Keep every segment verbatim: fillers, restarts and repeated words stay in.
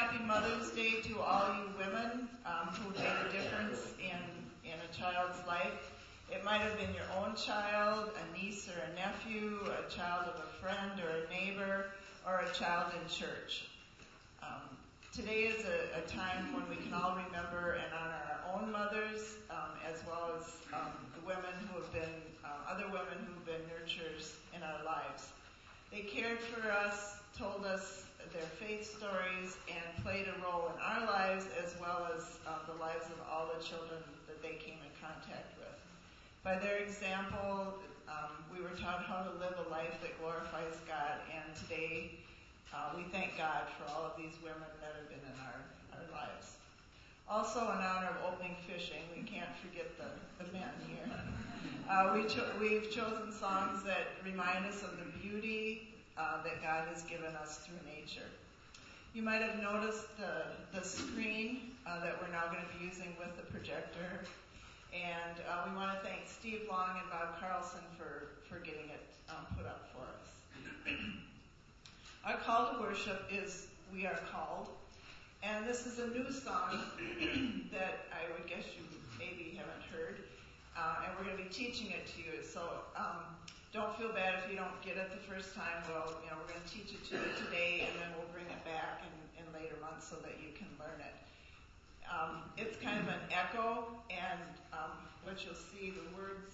happy Mother's Day to all you women um, who made a difference in, in a child's life. It might have been your own child, a niece or a nephew, a child of a friend or a neighbor, or a child in church. Um, today is a, a time when we can all remember and honor our own mothers, um, as well as um, the women who have been, uh, other women who have been nurturers in our lives. They cared for us, told us their faith stories, and played a role in our lives as well as uh, the lives of all the children that they came in contact with. By their example, um, we were taught how to live a life that glorifies God, and today uh, we thank God for all of these women that have been in our, our lives. Also, in honor of opening fishing, we can't forget the, the men here. Uh, we cho- we've chosen songs that remind us of the beauty uh, that God has given us through nature. You might have noticed the, the screen uh, that we're now going to be using with the projector. And uh, we want to thank Steve Long and Bob Carlson for, for getting it um, put up for us. Our call to worship is We Are Called. And this is a new song that I would guess you maybe haven't heard. Uh, and we're going to be teaching it to you. So um, don't feel bad if you don't get it the first time. Well, you know, we're going to teach it to you today, and then we'll bring it back in, in later months so that you can learn it. Um, it's kind of an echo, and um, what you'll see, the words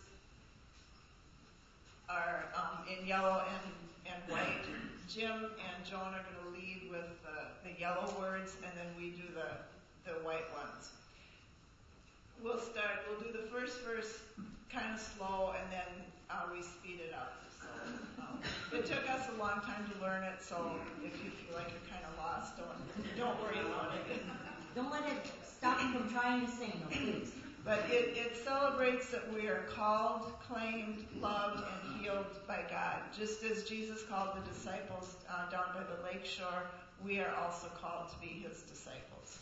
are um, in yellow and, and white. Jim and Joan are going to lead with the, the yellow words, and then we do the, the white ones. We'll start, we'll do the first verse kind of slow, and then uh, we speed it up. So um, it took us a long time to learn it, so if you feel like you're kind of lost, don't, don't worry about it. Don't let it stop you from trying to sing, though, please. But it, it celebrates that we are called, claimed, loved, and healed by God. Just as Jesus called the disciples uh, down by the lake shore, we are also called to be his disciples.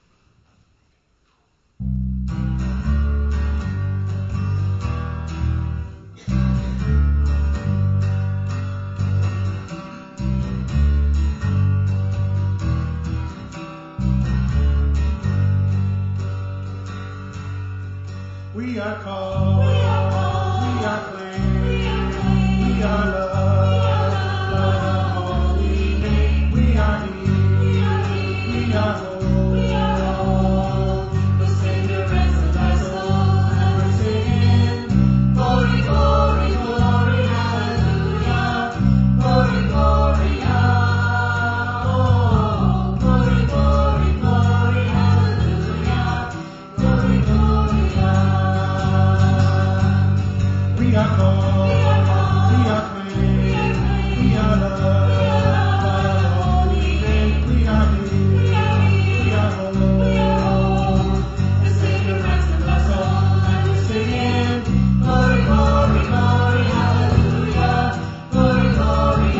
We are called, we are, called, we are claimed, we are, claimed, we are loved, by the holy name. We are healed, we are, healed, we are whole, we are whole. The Savior ransomed our souls, and we're singing, glory, glory, glory, hallelujah, glory, glory, oh, glory, glory, glory, hallelujah, glory, glory, oh. We are called, we are, called, we are claimed, we are loved by the holy name. We are healed, we are whole, we are whole. The Savior ransomed our soul, and we're singing, glory, glory, glory, hallelujah, glory, glory,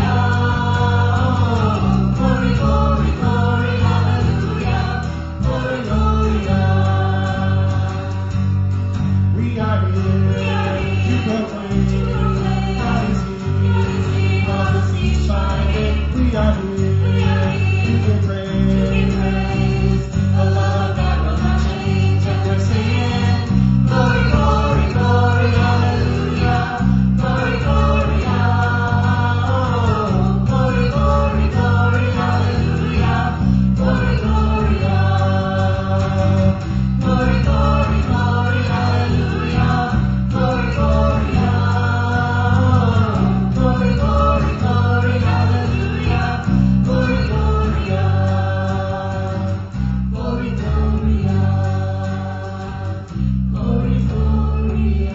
oh, glory, glory, glory, hallelujah, glory, glory, oh. We are here. To proclaim, God is here, God is here, shining. We are here, to give praise, the love of God will not change, and we're singing, glory, glory, glory, hallelujah, glory, glory, oh, glory, glory, glory, hallelujah, glory, glory, oh, glory, glory, glory, hallelujah. Glory, glory, oh, glory, glory, glory, hallelujah, glory, glory, oh, glory, glory, oh, glory, glory,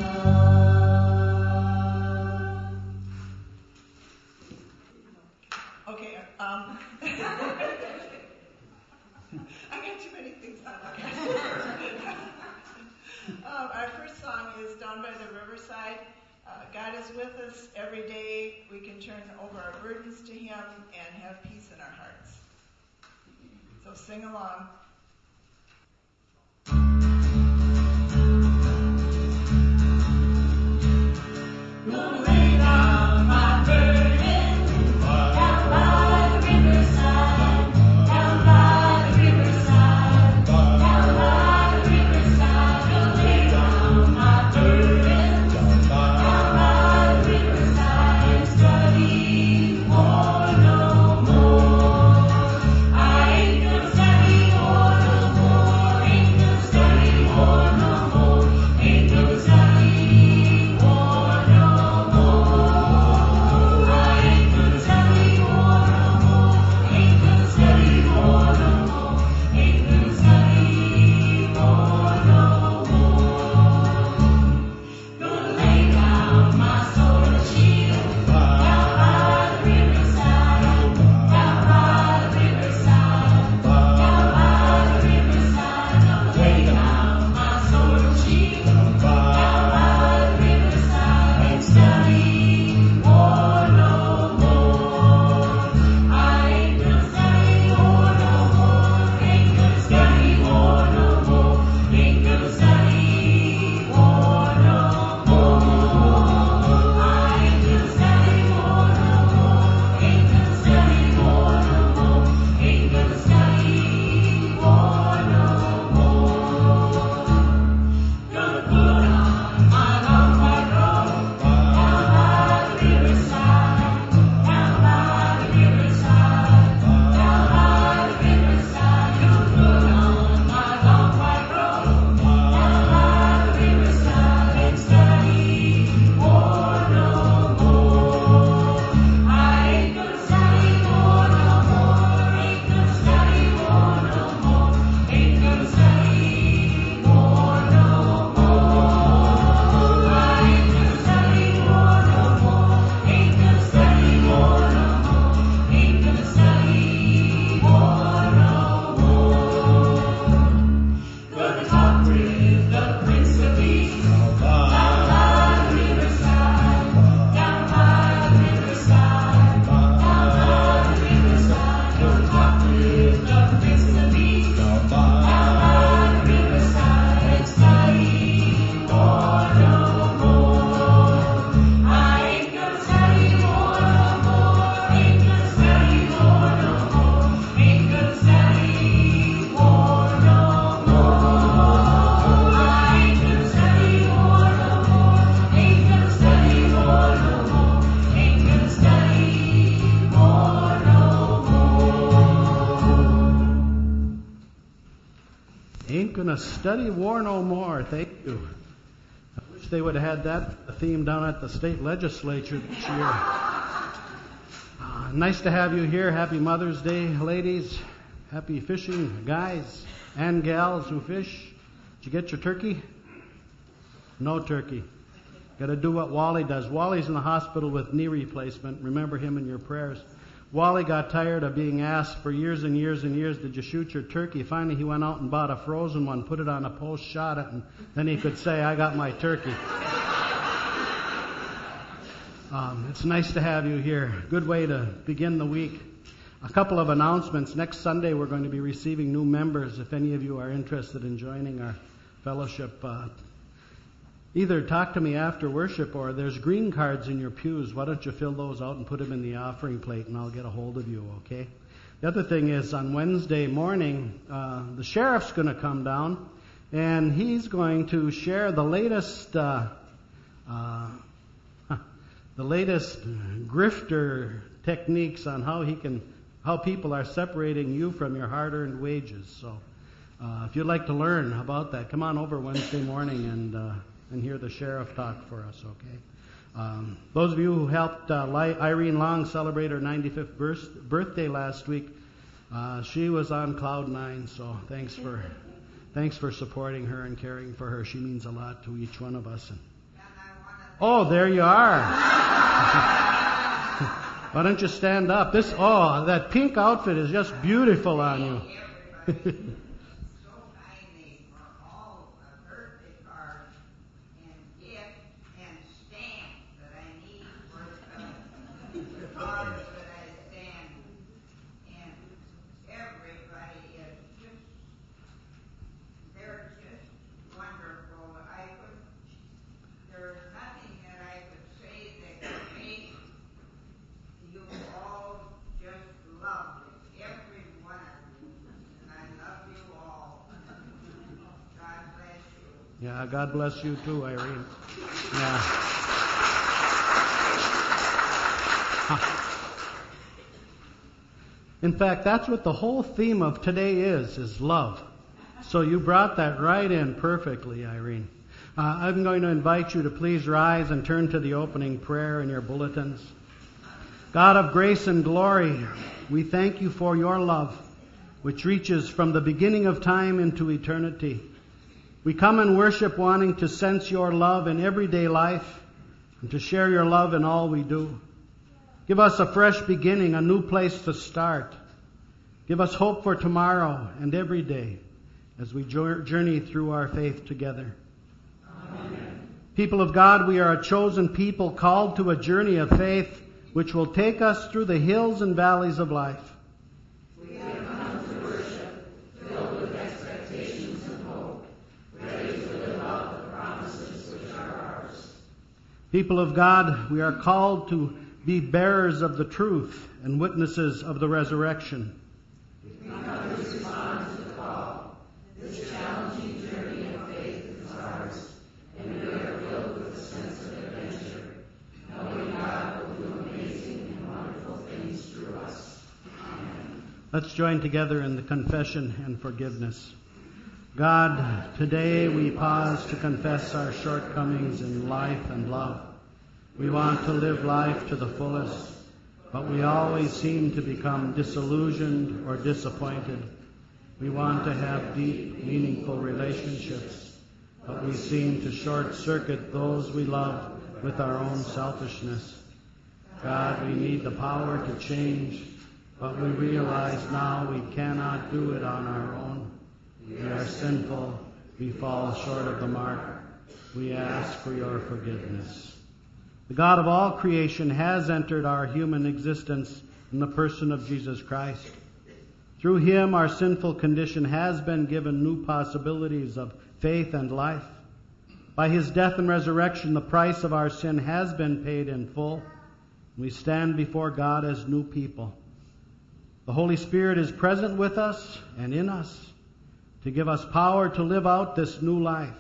oh. Okay, um, I got too many things on my um, Our first song is Down by the Riverside. Uh, God is with us every day. We can turn over our burdens to him and have peace in our hearts. So sing along. We'll lay down my burden down by the riverside, down by the Ain't gonna study war no more. Thank you. I wish they would have had that theme down at the state legislature this year. Uh, nice to have you here. Happy Mother's Day, ladies. Happy fishing, guys and gals who fish. Did you get your turkey? No turkey. Got to do what Wally does. Wally's in the hospital with knee replacement. Remember him in your prayers. Wally got tired of being asked for years and years and years, did you shoot your turkey? Finally, he went out and bought a frozen one, put it on a post, shot it, and then he could say, I got my turkey. Um, it's nice to have you here. Good way to begin the week. A couple of announcements. Next Sunday, we're going to be receiving new members. If any of you are interested in joining our fellowship, uh, either talk to me after worship, or there's green cards in your pews. Why don't you fill those out and put them in the offering plate, and I'll get a hold of you, okay? The other thing is, on Wednesday morning, uh, the sheriff's going to come down, and he's going to share the latest, uh, uh, the latest grifter techniques on how he can, how people are separating you from your hard-earned wages. So, uh, if you'd like to learn about that, come on over Wednesday morning and uh, and hear the sheriff talk for us, okay? Um, those of you who helped uh, Irene Long celebrate her ninety-fifth birth- birthday last week, uh, she was on cloud nine, so thanks for thanks for supporting her and caring for her. She means a lot to each one of us. And, oh, there you are. Why don't you stand up? This, oh, that pink outfit is just beautiful on you. Yeah, God bless you too, Irene. Yeah. In fact, that's what the whole theme of today is, is love. So you brought that right in perfectly, Irene. Uh, I'm going to invite you to please rise and turn to the opening prayer in your bulletins. God of grace and glory, we thank you for your love, which reaches from the beginning of time into eternity. We come and worship wanting to sense your love in everyday life and to share your love in all we do. Give us a fresh beginning, a new place to start. Give us hope for tomorrow and every day as we journey through our faith together. Amen. People of God, we are a chosen people called to a journey of faith which will take us through the hills and valleys of life. We have come to worship, filled with expectations and hope, ready to live out the promises which are ours. People of God, we are called to be bearers of the truth and witnesses of the resurrection. We come to respond to the call. This challenging journey of faith is ours, and we are filled with a sense of adventure, knowing God will do amazing and wonderful things through us. Amen. Let's join together in the confession and forgiveness. God, today we pause to confess our shortcomings in life and love. We want to live life to the fullest, but we always seem to become disillusioned or disappointed. We want to have deep, meaningful relationships, but we seem to short-circuit those we love with our own selfishness. God, we need the power to change, but we realize now we cannot do it on our own. We are sinful. We fall short of the mark. We ask for your forgiveness. The God of all creation has entered our human existence in the person of Jesus Christ. Through him, our sinful condition has been given new possibilities of faith and life. By his death and resurrection, the price of our sin has been paid in full. We stand before God as new people. The Holy Spirit is present with us and in us to give us power to live out this new life.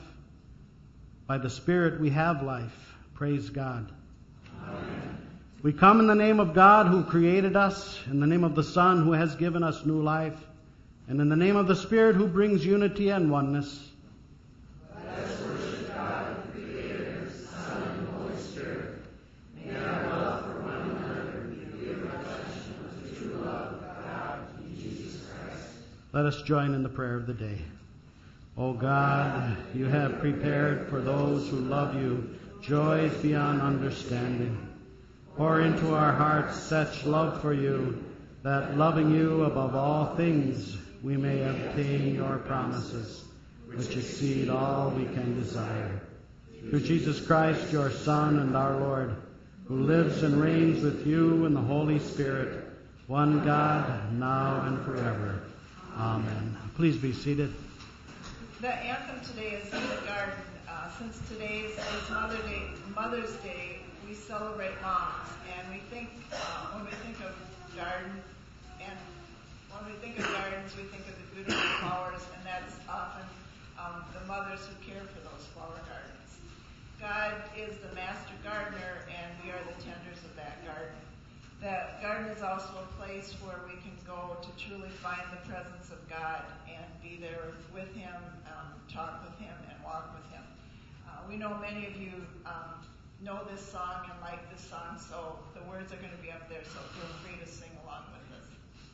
By the Spirit we have life. Praise God. Amen. We come in the name of God who created us, in the name of the Son who has given us new life, And in the name of the Spirit who brings unity and oneness, let us worship God, the Creator, Son, and Holy Spirit. May our love for one another be a reflection of the true love of God in Jesus Christ. let us join in the prayer of the day. O God, you have prepared for those who love you joys beyond understanding. Pour into our hearts such love for you that, loving you above all things, we may obtain your promises, which exceed all we can desire. Through Jesus Christ, your Son and our Lord, who lives and reigns with you in the Holy Spirit, one God, now and forever. Amen. Please be seated. The anthem today is in the garden. Uh, since today is, is Mother Day, Mother's Day, we celebrate moms, and we think uh, when we think of garden, and when we think of gardens, we think of the beautiful flowers, and that's often um, the mothers who care for those flower gardens. God is the master gardener, and we are the tenders of that garden. That garden is also a place where we can go to truly find the presence of God and be there with Him, um, talk with Him, and walk with Him. Uh, we know many of you um, know this song and like this song, so the words are going to be up there, so feel free to sing along with us.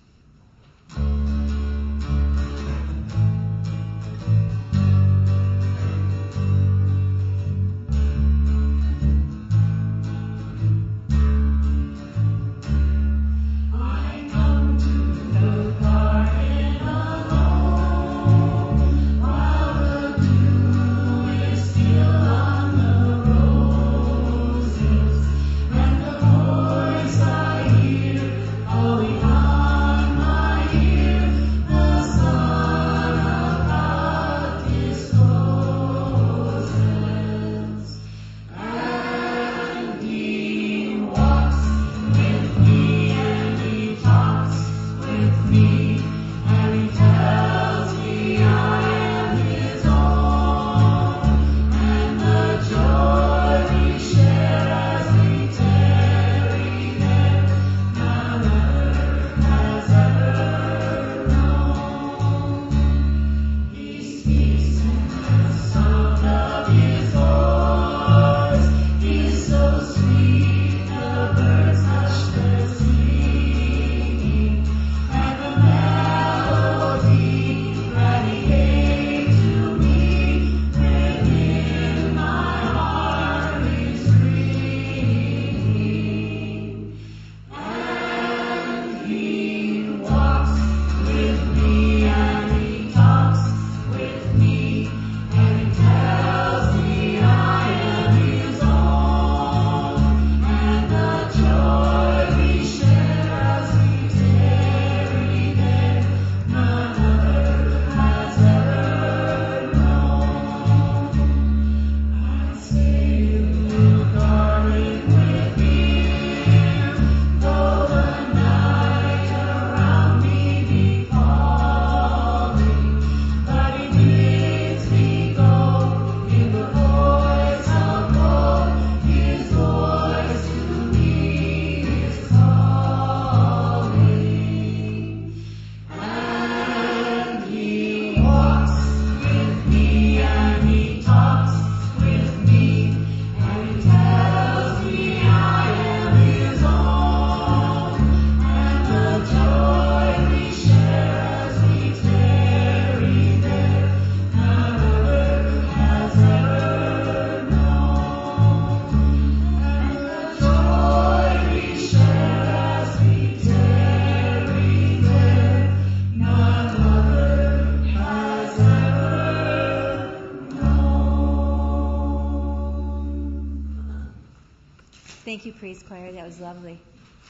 Thank you, Praise Choir. That was lovely.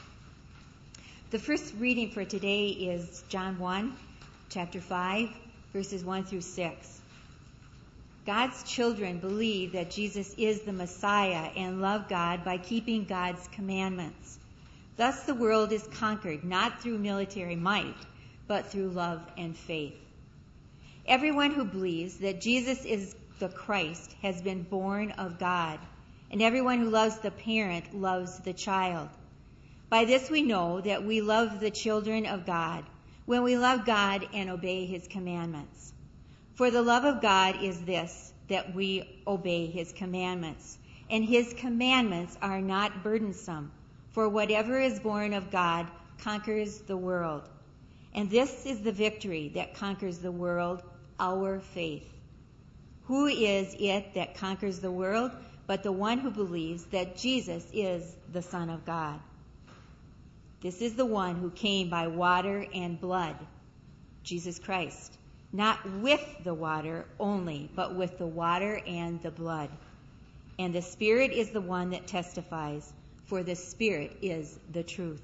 The first reading for today is John one, chapter five, verses one through six. God's children believe that Jesus is the Messiah and love God by keeping God's commandments. Thus the world is conquered, not through military might, but through love and faith. Everyone who believes that Jesus is the Christ has been born of God, and everyone who loves the parent loves the child. By this we know that we love the children of God, when we love God and obey his commandments. For the love of God is this, that we obey his commandments. And his commandments are not burdensome, for whatever is born of God conquers the world. And this is the victory that conquers the world, our faith. Who is it that conquers the world but the one who believes that Jesus is the Son of God? This is the one who came by water and blood, Jesus Christ, not with the water only, but with the water and the blood. And the Spirit is the one that testifies, for the Spirit is the truth.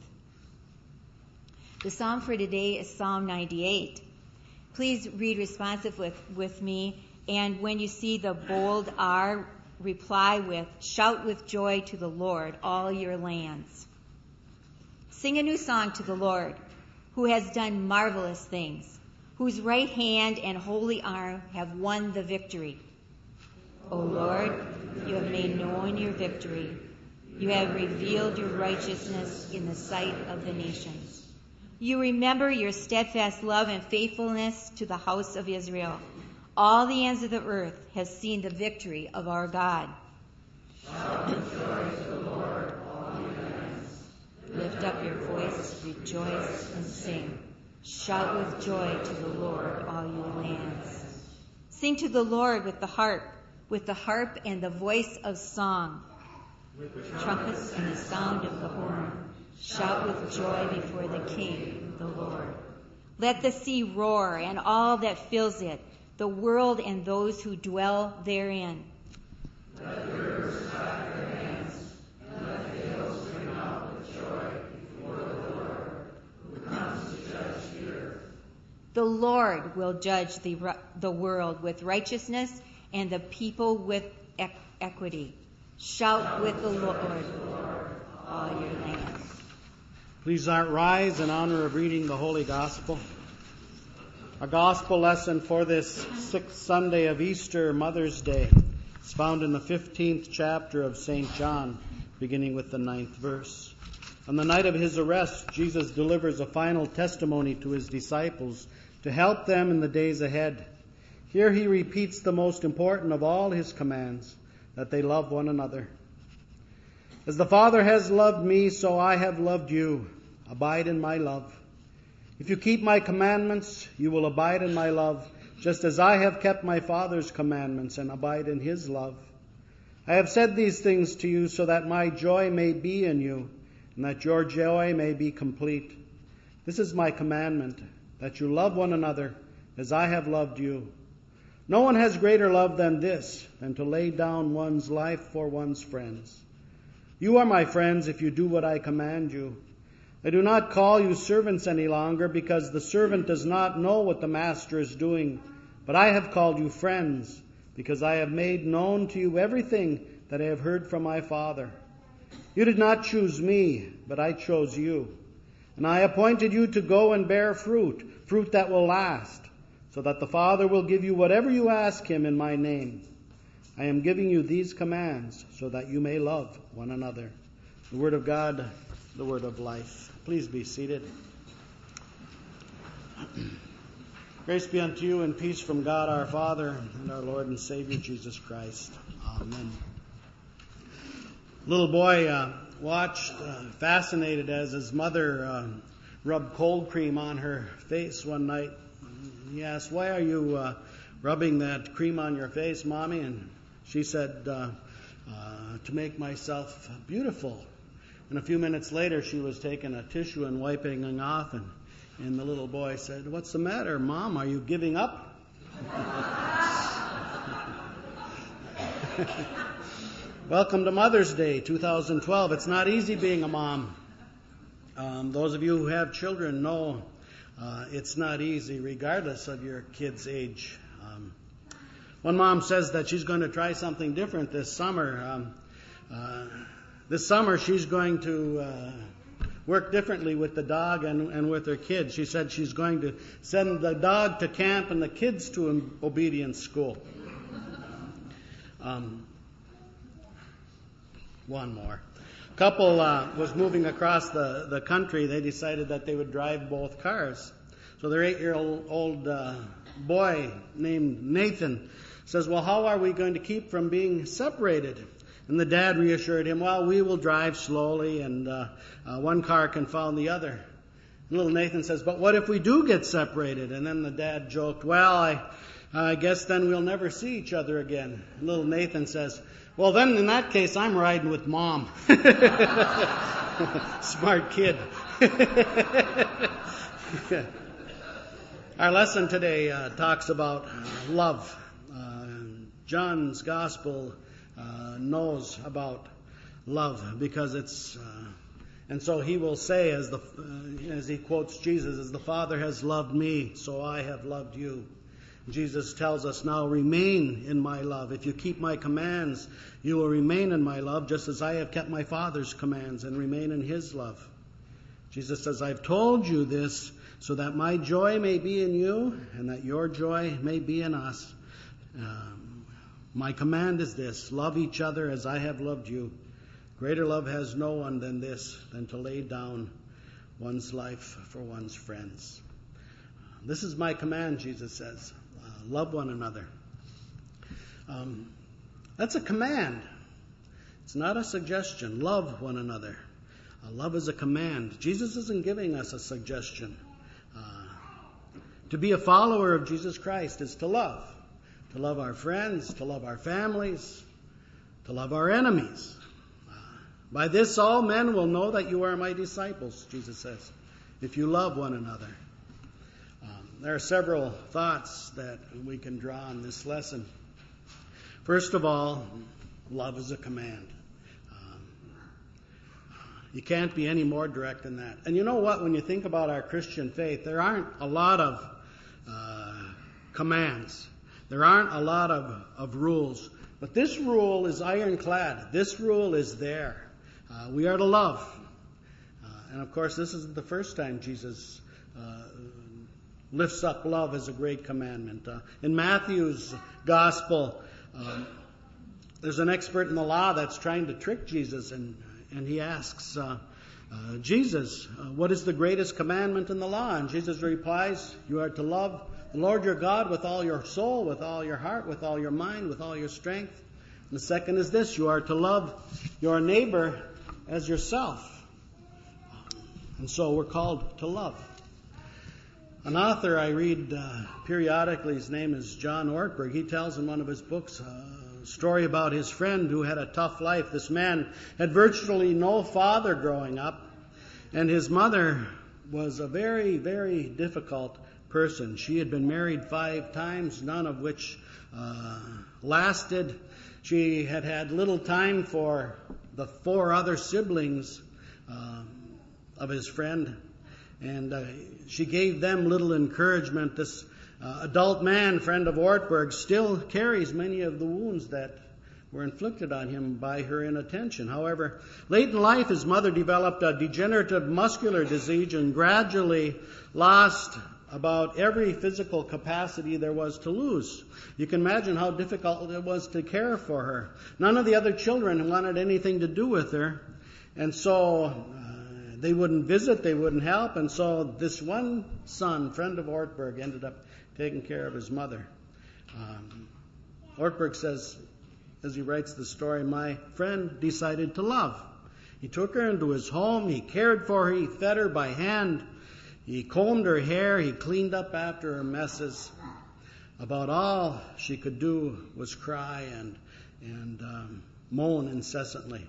The psalm for today is Psalm ninety-eight. Please read responsive with, with me, and when you see the bold R, reply with, shout with joy to the Lord, all your lands. Sing a new song to the Lord, who has done marvelous things, whose right hand and holy arm have won the victory. O Lord, you have made known your victory. You have revealed your righteousness in the sight of the nations. You remember your steadfast love and faithfulness to the house of Israel. All the ends of the earth have seen the victory of our God. Shout with joy to the Lord, all you lands. Lift up your voice, rejoice, and sing. Shout with joy to the Lord, all you lands. Sing to the Lord with the harp, with the harp and the voice of song, with trumpets and the sound of the horn. Shout with joy before the King, the Lord. Let the sea roar and all that fills it, the world and those who dwell therein. Let the rivers clap their hands, and let the hills ring out with joy before the Lord, who comes to judge the earth. The Lord will judge the, the world with righteousness and the people with equ- equity. Shout with the Lord, all your lands. Please rise in honor of reading the Holy Gospel. Our Gospel lesson for this sixth Sunday of Easter, Mother's Day, is found in the fifteenth chapter of Saint John, beginning with the ninth verse. On the night of his arrest, Jesus delivers a final testimony to his disciples to help them in the days ahead. Here he repeats the most important of all his commands, that they love one another. As the Father has loved me, so I have loved you. Abide in my love. If you keep my commandments, you will abide in my love, just as I have kept my Father's commandments and abide in his love. I have said these things to you so that my joy may be in you, and that your joy may be complete. This is my commandment, that you love one another as I have loved you. No one has greater love than this, than to lay down one's life for one's friends. You are my friends if you do what I command you. I do not call you servants any longer, because the servant does not know what the master is doing. But I have called you friends, because I have made known to you everything that I have heard from my Father. You did not choose me, but I chose you. And I appointed you to go and bear fruit, fruit that will last, so that the Father will give you whatever you ask him in my name. I am giving you these commands so that you may love one another. The word of God, the word of life. Please be seated. Grace be unto you and peace from God our Father and our Lord and Savior Jesus Christ. Amen. Little boy uh, watched, uh, fascinated as his mother uh, rubbed cold cream on her face one night. He asked, "Why are you uh, rubbing that cream on your face, Mommy?" And she said, uh, uh, "To make myself beautiful." And a few minutes later, she was taking a tissue and wiping it off, and, and the little boy said, "What's the matter, Mom? Are you giving up?" Welcome to Mother's Day, two thousand twelve. It's not easy being a mom. Um, those of you who have children know uh, it's not easy, regardless of your kid's age. Um, one mom says that she's going to try something different this summer. Um, uh, This summer, she's going to uh, work differently with the dog and, and with her kids. She said she's going to send the dog to camp and the kids to obedience school. Um, one more. A couple uh, was moving across the, the country. They decided that they would drive both cars. So their eight-year-old uh, boy named Nathan says, well, how are we going to keep from being separated? And the dad reassured him, well, we will drive slowly, and uh, uh, one car can follow the other. And little Nathan says, but what if we do get separated? And then the dad joked, well, I, I guess then we'll never see each other again. And little Nathan says, well, then in that case, I'm riding with Mom. Smart kid. Our lesson today uh, talks about uh, love. Uh, John's Gospel uh, knows about love because it's, uh, and so he will say, as the uh, as he quotes Jesus, as the Father has loved me, so I have loved you. Jesus tells us now, remain in my love. If you keep my commands, you will remain in my love, just as I have kept my Father's commands and remain in his love. Jesus says, I've told you this so that my joy may be in you and that your joy may be in us. Um, my command is this, love each other as I have loved you. Greater love has no one than this, than to lay down one's life for one's friends. This is my command, Jesus says. Uh, love one another. Um, that's a command. It's not a suggestion. Love one another. Uh, love is a command. Jesus isn't giving us a suggestion. Uh, to be a follower of Jesus Christ is to love. To love our friends, to love our families, to love our enemies. Uh, by this all men will know that you are my disciples, Jesus says, if you love one another. There are several thoughts that we can draw on this lesson. First of all, love is a command. Um, you can't be any more direct than that. And you know what? When you think about our Christian faith, there aren't a lot of uh, commands. There aren't a lot of, of rules. But this rule is ironclad. This rule is there. Uh, we are to love. Uh, and of course, this isn't the first time Jesus uh, lifts up love as a great commandment. Uh, in Matthew's Gospel, um, there's an expert in the law that's trying to trick Jesus, and and he asks, uh, uh, Jesus, uh, what is the greatest commandment in the law? And Jesus replies, you are to love the Lord your God with all your soul, with all your heart, with all your mind, with all your strength. And the second is this, you are to love your neighbor as yourself. And so we're called to love. An author I read uh, periodically, his name is John Ortberg, he tells in one of his books uh, a story about his friend who had a tough life. This man had virtually no father growing up, and his mother was a very, very difficult person. She had been married five times, none of which uh, lasted. She had had little time for the four other siblings uh, of his friend. And uh, she gave them little encouragement. This uh, adult man, friend of Ortberg, still carries many of the wounds that were inflicted on him by her inattention. However, late in life, his mother developed a degenerative muscular disease and gradually lost about every physical capacity there was to lose. You can imagine how difficult it was to care for her. None of the other children wanted anything to do with her. And so uh, they wouldn't visit, they wouldn't help, and so this one son, friend of Ortberg, ended up taking care of his mother. Um, Ortberg says, as he writes the story, my friend decided to love. He took her into his home, he cared for her, he fed her by hand, he combed her hair, he cleaned up after her messes. About all she could do was cry and, and um, moan incessantly.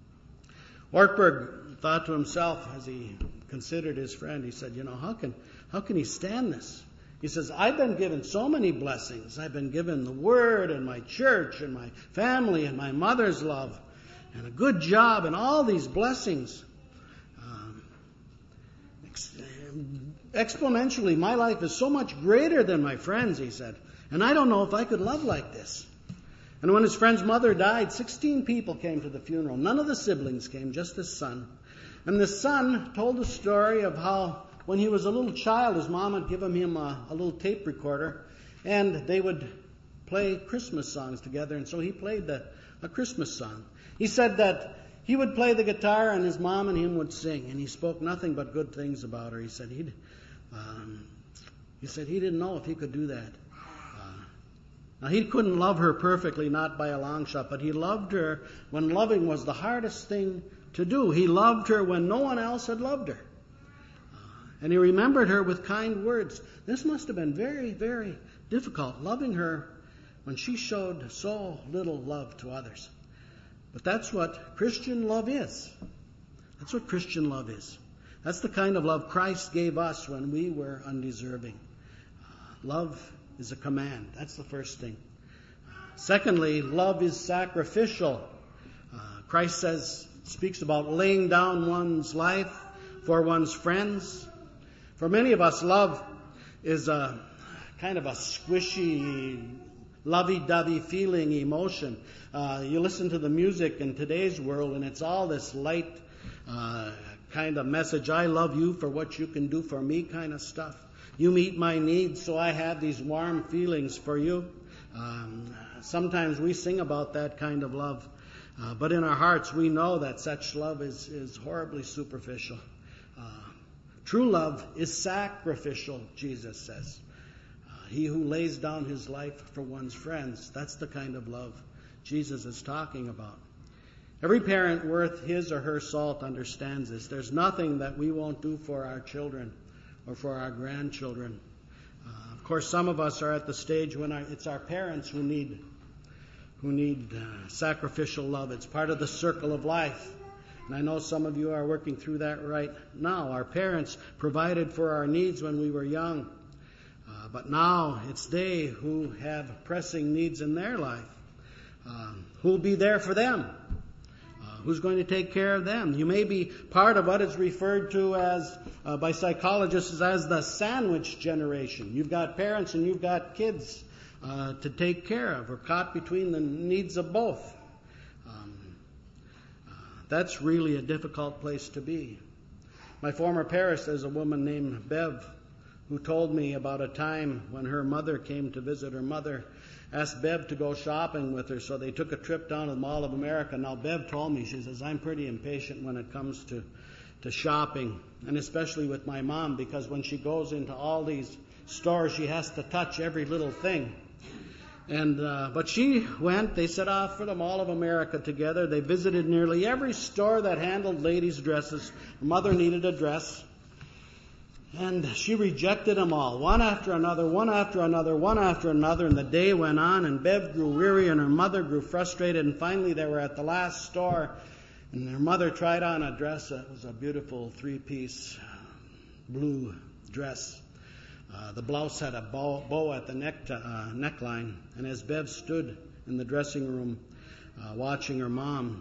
Ortberg thought to himself as he considered his friend, he said, you know, how can how can he stand this? He says, I've been given so many blessings. I've been given the Word and my church and my family and my mother's love and a good job and all these blessings. Um, ex- exponentially, my life is so much greater than my friends, he said, and I don't know if I could love like this. And when his friend's mother died, sixteen people came to the funeral. None of the siblings came, just his son. And the son told the story of how when he was a little child, his mom had given him a, a little tape recorder, and they would play Christmas songs together. And so he played the, a Christmas song. He said that he would play the guitar, and his mom and him would sing. And he spoke nothing but good things about her. He said he'd um, He said he didn't know if he could do that. Uh, now, he couldn't love her perfectly, not by a long shot, but he loved her when loving was the hardest thing to do. He loved her when no one else had loved her. Uh, and he remembered her with kind words. This must have been very, very difficult, loving her when she showed so little love to others. But that's what Christian love is. That's what Christian love is. That's the kind of love Christ gave us when we were undeserving. Uh, love is a command. That's the first thing. Uh, secondly, love is sacrificial. Uh, Christ says, speaks about laying down one's life for one's friends. For many of us, love is a kind of a squishy, lovey-dovey feeling emotion. Uh, you listen to the music in today's world, and it's all this light uh, kind of message. I love you for what you can do for me kind of stuff. You meet my needs, so I have these warm feelings for you. Um, sometimes we sing about that kind of love, uh, but in our hearts we know that such love is, is horribly superficial. Uh, true love is sacrificial, Jesus says. Uh, he who lays down his life for one's friends, that's the kind of love Jesus is talking about. Every parent worth his or her salt understands this. There's nothing that we won't do for our children or for our grandchildren. Uh, of course, some of us are at the stage when our, it's our parents who need who need uh, sacrificial love. It's part of the circle of life. And I know some of you are working through that right now. Our parents provided for our needs when we were young. Uh, but now it's they who have pressing needs in their life. Um, who'll be there for them? Who's going to take care of them? You may be part of what is referred to as, uh, by psychologists, as the sandwich generation. You've got parents and you've got kids uh, to take care of, or caught between the needs of both. Um, uh, that's really a difficult place to be. My former parish, there's a woman named Bev who told me about a time when her mother came to visit. Her mother asked Bev to go shopping with her, so they took a trip down to the Mall of America. Now, Bev told me, she says, I'm pretty impatient when it comes to, to shopping, and especially with my mom, because when she goes into all these stores, she has to touch every little thing. And uh, but she went, they set off for the Mall of America together. They visited nearly every store that handled ladies' dresses. Her mother needed a dress. And she rejected them all, one after another, one after another, one after another. And the day went on, and Bev grew weary, and her mother grew frustrated. And finally, they were at the last store, and her mother tried on a dress. It was a beautiful three-piece blue dress. Uh, the blouse had a bow, bow at the neck to, uh, neckline. And as Bev stood in the dressing room uh, watching her mom,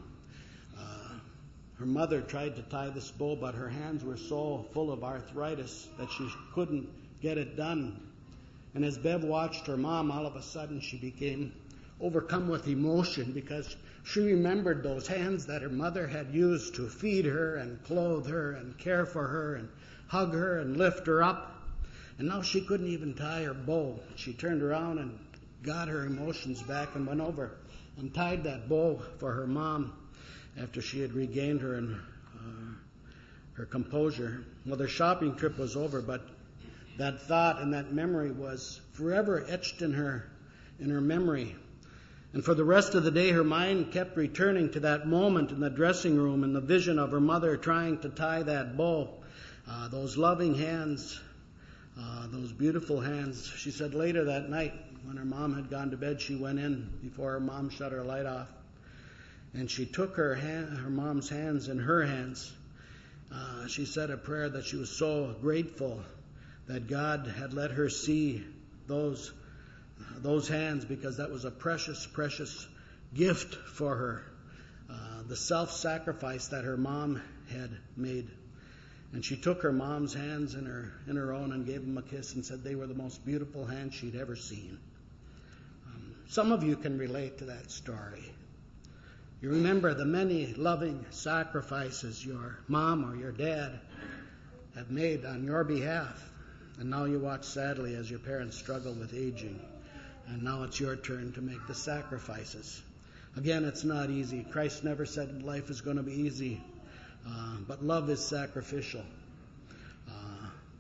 her mother tried to tie this bow, but her hands were so full of arthritis that she couldn't get it done. And as Bev watched her mom, all of a sudden she became overcome with emotion, because she remembered those hands that her mother had used to feed her and clothe her and care for her and hug her and lift her up. And now she couldn't even tie her bow. She turned around and got her emotions back and went over and tied that bow for her mom after she had regained her and uh, her composure. Well, their shopping trip was over, but that thought and that memory was forever etched in her in her memory. And for the rest of the day, her mind kept returning to that moment in the dressing room and the vision of her mother trying to tie that bow. Uh, those loving hands, uh, those beautiful hands. She said later that night, when her mom had gone to bed, she went in before her mom shut her light off. And she took her hand, her mom's hands in her hands. Uh, she said a prayer that she was so grateful that God had let her see those uh, those hands, because that was a precious, precious gift for her. Uh, the self-sacrifice that her mom had made. And she took her mom's hands in her in her own and gave them a kiss and said they were the most beautiful hands she'd ever seen. Um, some of you can relate to that story. You remember the many loving sacrifices your mom or your dad have made on your behalf. And now you watch sadly as your parents struggle with aging. And now it's your turn to make the sacrifices. Again, it's not easy. Christ never said life is going to be easy. Uh, but love is sacrificial. Uh,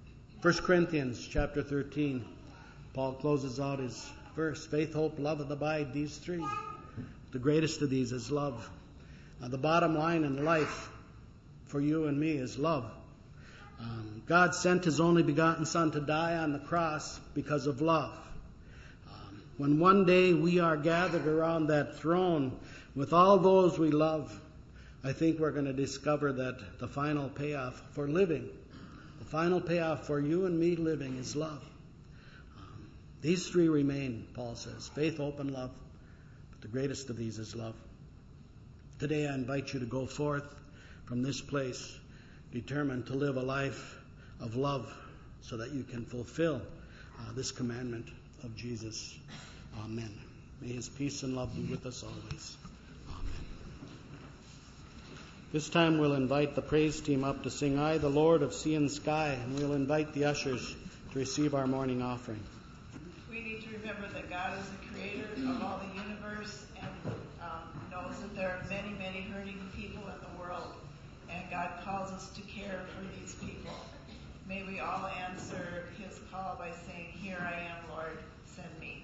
First Corinthians chapter thirteen, Paul closes out his verse. Faith, hope, love, and abide, these three. The greatest of these is love. Uh, the bottom line in life for you and me is love. Um, God sent His only begotten Son to die on the cross because of love. Um, when one day we are gathered around that throne with all those we love, I think we're going to discover that the final payoff for living, the final payoff for you and me living is love. Um, these three remain, Paul says, faith, hope, and love. But the greatest of these is love. Today I invite you to go forth from this place determined to live a life of love so that you can fulfill uh, this commandment of Jesus. Amen. May His peace and love be with us always. Amen. This time we'll invite the praise team up to sing I, the Lord of Sea and Sky, and we'll invite the ushers to receive our morning offering. We need to remember that God is the creator of all the universe and um, knows that there are many, many hurting people in the world. And God calls us to care for these people. May we all answer His call by saying, here I am, Lord, send me.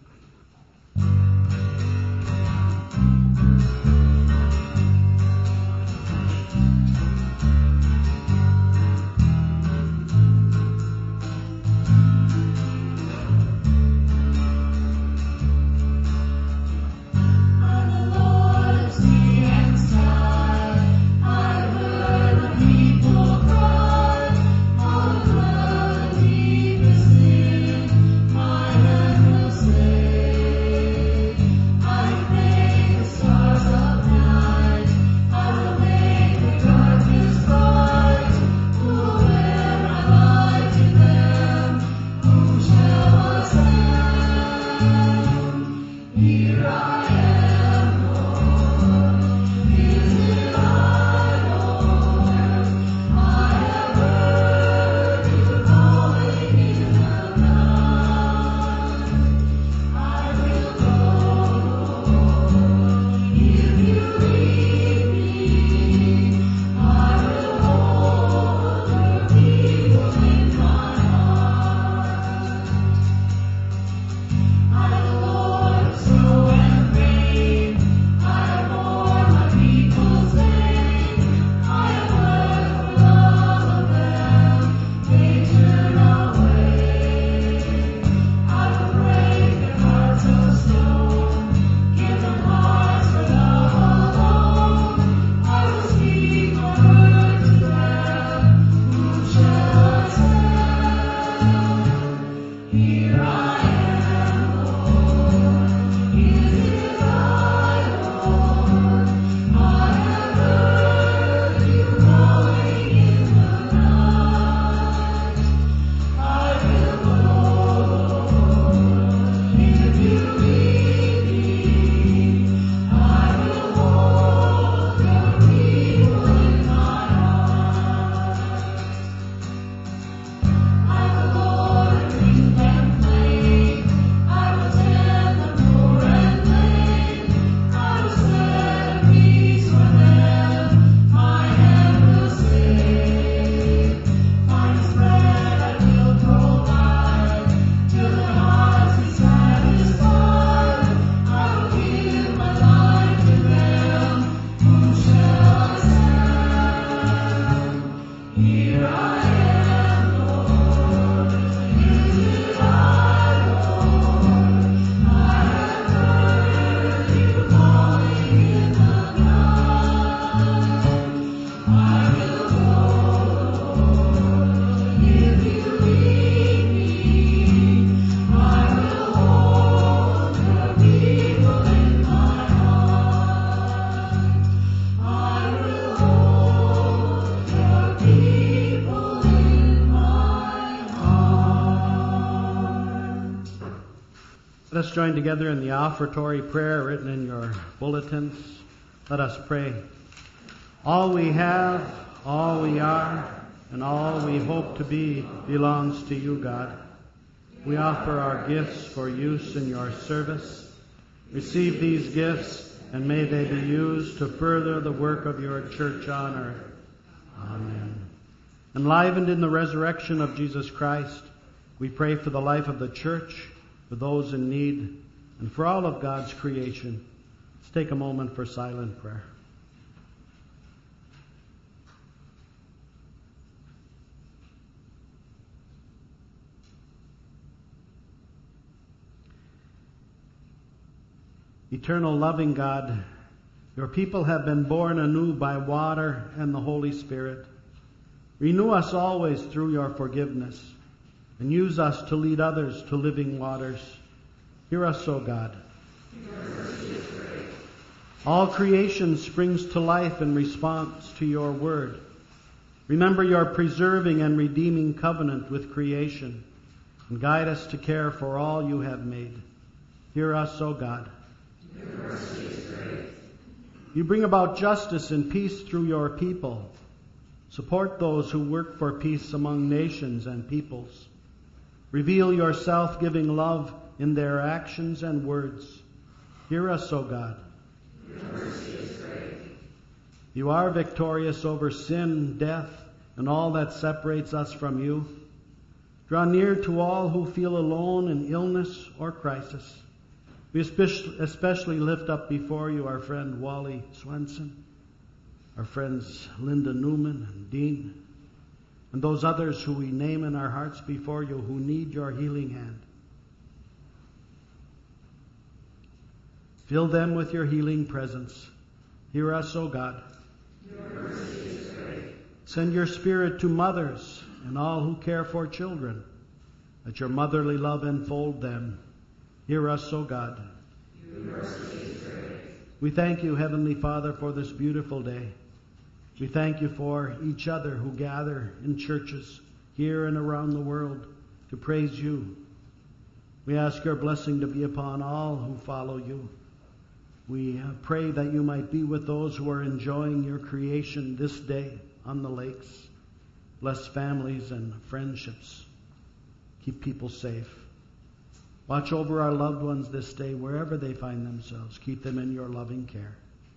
Let us join together in the offertory prayer written in your bulletins. Let us pray. All we have, all we are, and all we hope to be belongs to you, God. We offer our gifts for use in your service. Receive these gifts, and may they be used to further the work of your church on earth. Amen. Enlivened in the resurrection of Jesus Christ, we pray for the life of the church, for those in need, and for all of God's creation. Let's take a moment for silent prayer. Eternal loving God, your people have been born anew by water and the Holy Spirit. Renew us always through your forgiveness, and use us to lead others to living waters. Hear us, O God. All creation springs to life in response to your word. Remember your preserving and redeeming covenant with creation, and guide us to care for all you have made. Hear us, O God. You bring about justice and peace through your people. Support those who work for peace among nations and peoples. Reveal your self-giving love in their actions and words. Hear us, O God. Your mercy is great. You are victorious over sin, death, and all that separates us from you. Draw near to all who feel alone in illness or crisis. We especially lift up before you our friend Wally Swenson, our friends Linda Newman and Dean, and those others who we name in our hearts before you who need your healing hand. Fill them with your healing presence. Hear us, O God. Your mercy is great. Send your Spirit to mothers and all who care for children. Let your motherly love enfold them. Hear us, O God. Your mercy is great. We thank you, Heavenly Father, for this beautiful day. We thank you for each other who gather in churches here and around the world to praise you. We ask your blessing to be upon all who follow you. We pray that you might be with those who are enjoying your creation this day on the lakes. Bless families and friendships. Keep people safe. Watch over our loved ones this day, wherever they find themselves. Keep them in your loving care.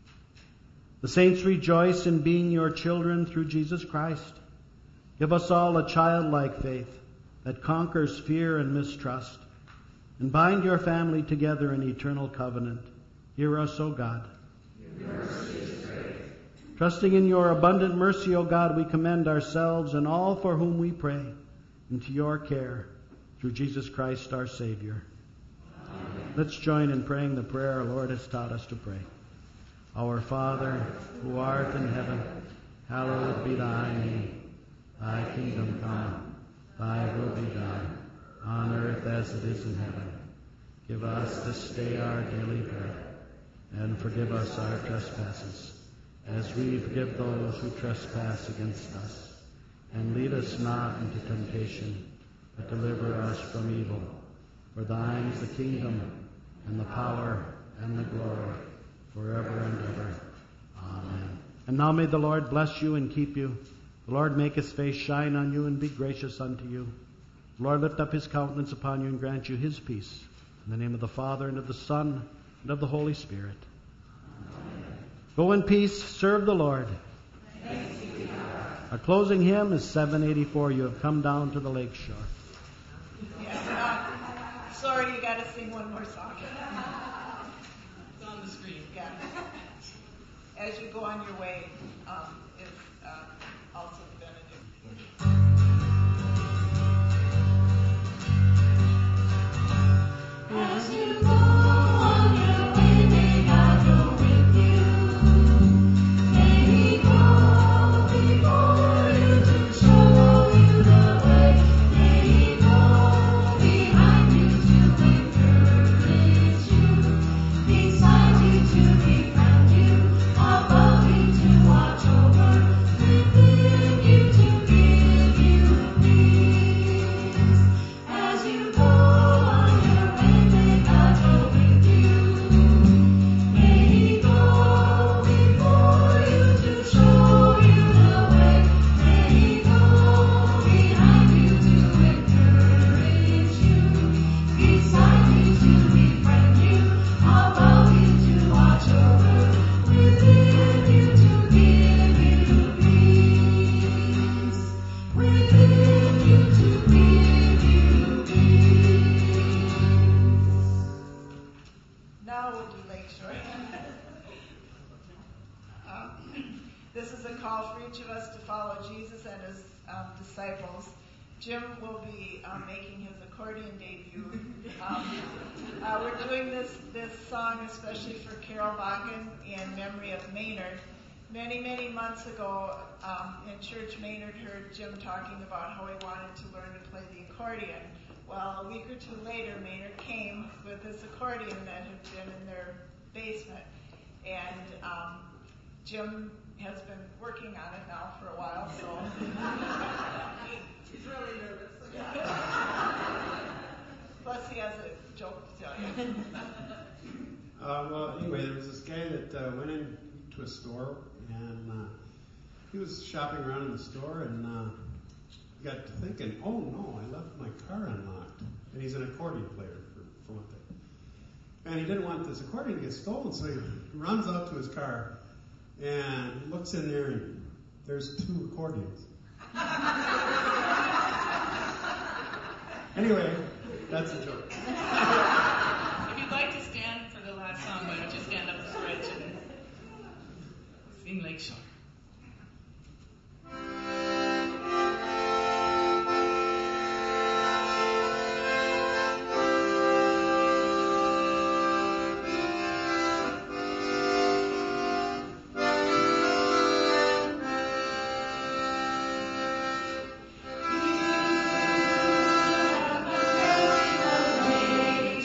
The saints rejoice in being your children through Jesus Christ. Give us all a childlike faith that conquers fear and mistrust, and bind your family together in eternal covenant. Hear us, O God. Your mercy is great. Trusting in your abundant mercy, O God, we commend ourselves and all for whom we pray into your care through Jesus Christ our Savior. Amen. Let's join in praying the prayer our Lord has taught us to pray. Our Father, who art in heaven, hallowed be thy name. Thy kingdom come, thy will be done, on earth as it is in heaven. Give us this day our daily bread, and forgive us our trespasses, as we forgive those who trespass against us. And lead us not into temptation, but deliver us from evil. For thine is the kingdom, and the power, and the glory, forever and ever. Amen. And now may the Lord bless you and keep you. The Lord make his face shine on you and be gracious unto you. The Lord lift up his countenance upon you and grant you his peace. In the name of the Father, and of the Son, and of the Holy Spirit. Amen. Go in peace, serve the Lord. Thanks be to God. Our closing hymn is seven eighty-four. You have come down to the lake shore. Yeah, uh, sorry, you got to sing one more song. It's on the screen. Yeah. As you go on your way, um, is uh, also the benediction. As you go on your way, may God go with you. May He go before you to show you the way. May He go behind you to encourage you, beside you to befriend you, above you to watch over, within you to give you peace. As you go on your way, may God go with you. May He go before you to show you the way. May He go behind you to encourage you, beside you to befriend you, above you to watch over, within you to give you peace. call for each of us to follow Jesus and his um, disciples. Jim will be um, making his accordion debut. Um, uh, we're doing this, this song especially for Carol Bakken in memory of Maynard. Many, many months ago um, in church, Maynard heard Jim talking about how he wanted to learn to play the accordion. Well, a week or two later, Maynard came with this accordion that had been in their basement. And um, Jim has been working on it now for a while, so he's really nervous. Yeah. Plus, he has a joke to tell you. Uh, well, anyway, there was this guy that uh, went into a store, and uh, he was shopping around in the store, and uh, got to thinking, oh no, I left my car unlocked. And he's an accordion player, for, for one thing. And he didn't want this accordion to get stolen, so he runs out to his car and looks in there, and there's two accordions. Anyway, that's a joke. If you'd like to stand for the last song, why don't you stand up and stretch and sing Lakeshore. Thank you.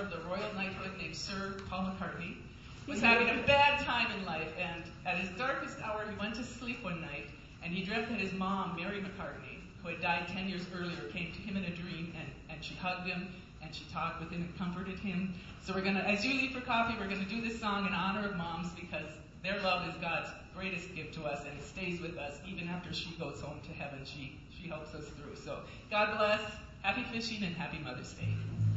of the Royal Knighthood named Sir Paul McCartney was having a bad time in life, and at his darkest hour, he went to sleep one night, and he dreamt that his mom, Mary McCartney, who had died ten years earlier, came to him in a dream, and, and she hugged him, and she talked with him and comforted him. So we're going to, as you leave for coffee, we're going to do this song in honor of moms, because their love is God's greatest gift to us, and it stays with us even after she goes home to heaven. She, she helps us through. So God bless, happy fishing, and happy Mother's Day.